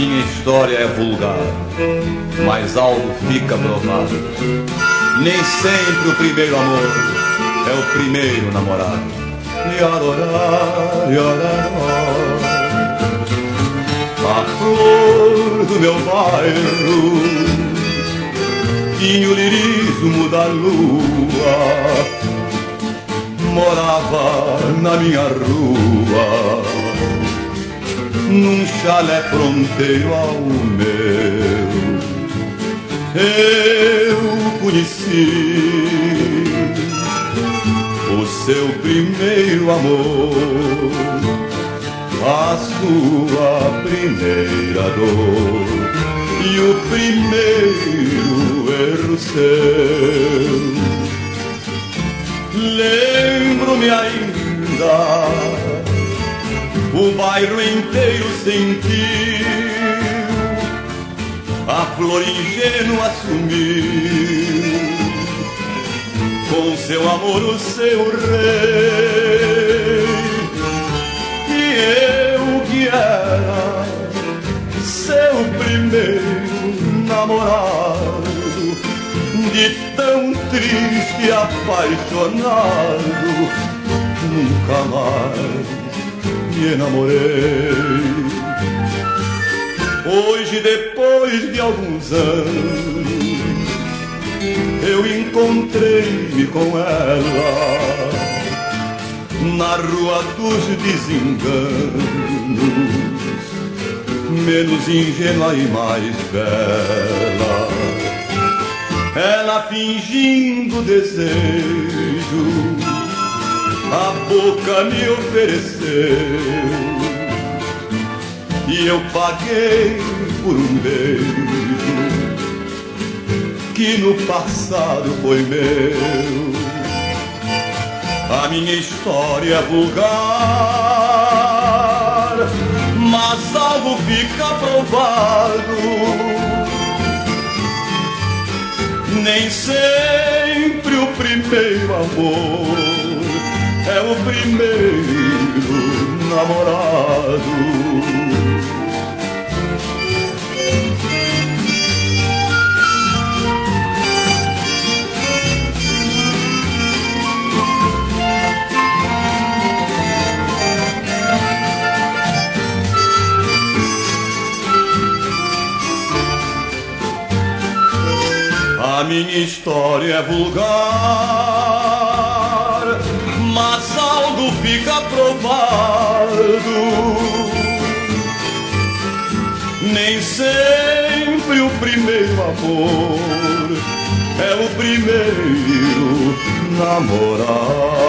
minha história é vulgar, mas algo fica provado. Nem sempre o primeiro amor é o primeiro namorado. A flor do meu bairro tinha o lirismo da lua, morava na minha rua, num chalé fronteiro ao meu. Eu conheci o seu primeiro amor, a sua primeira dor e o primeiro erro seu. Lembro-me ainda, o bairro inteiro sentiu, a flor ingênua sumiu, com seu amor o seu rei. E eu que era seu primeiro namorado, de tão triste e apaixonado, nunca mais me enamorei. Hoje, depois de alguns anos, eu encontrei-me com ela na rua dos desenganos, menos ingênua e mais bela. Ela fingindo desejo, a boca me ofereceu, e eu paguei por um beijo que no passado foi meu. A minha história é vulgar, mas algo fica provado. Nem sempre o primeiro amor é o primeiro namorado. A minha história é vulgar, mas algo fica provado. Nem sempre o primeiro amor é o primeiro namorado.